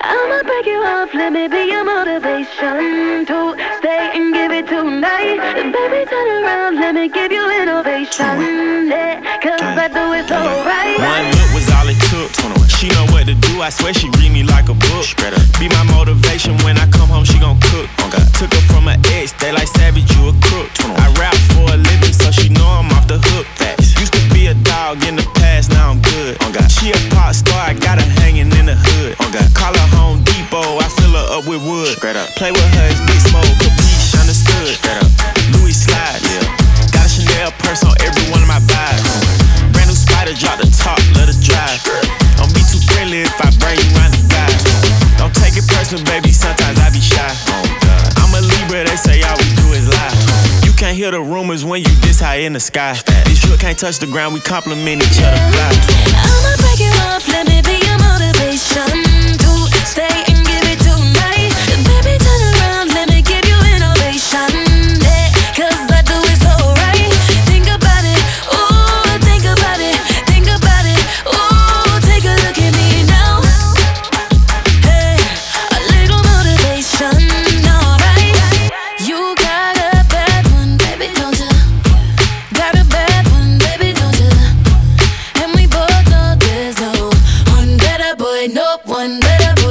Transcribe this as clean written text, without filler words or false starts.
I'ma break you off, let me be your motivation to stay and give it tonight. Baby, turn around, let me give you innovation. Yeah, cause I do it so right. One look was all it took. She know what to do, I swear she read me like a book. Be my motivation when I come home, she gon' cook. Took her from her ex, they like Savage, you a crook. I rap for a living, so she know I'm off the hook. Used to be a dog in the past, now I'm good. She a pop star, I got her hanging in the hood. Call her Home Depot, I fill her up with wood. Play with her, it's Big Smoke, Capiche, understood. Louis slides, got a Chanel purse on every one of my vibes. Brand new Spider, drop the top, let her drive. Don't be too friendly if I bring you round the guys. Don't take it personal, baby, sometimes I be shy. I'm a Libra, they say all we do is lie. You can't hear the rumors when you this high in the sky. These shit can't touch the ground, we compliment each other fly. I'ma break you off, let me be your motivation to stay and give it tonight. Baby, turn around, let me give you innovation. Yeah, cause I do it so right. Think about it, ooh, think about it, think about it, ooh, take a look at me now. Hey, a little motivation, alright. You got a bad one, baby, don't you? Got a bad one, baby, don't you? And we both know there's no one better, boy, no one better.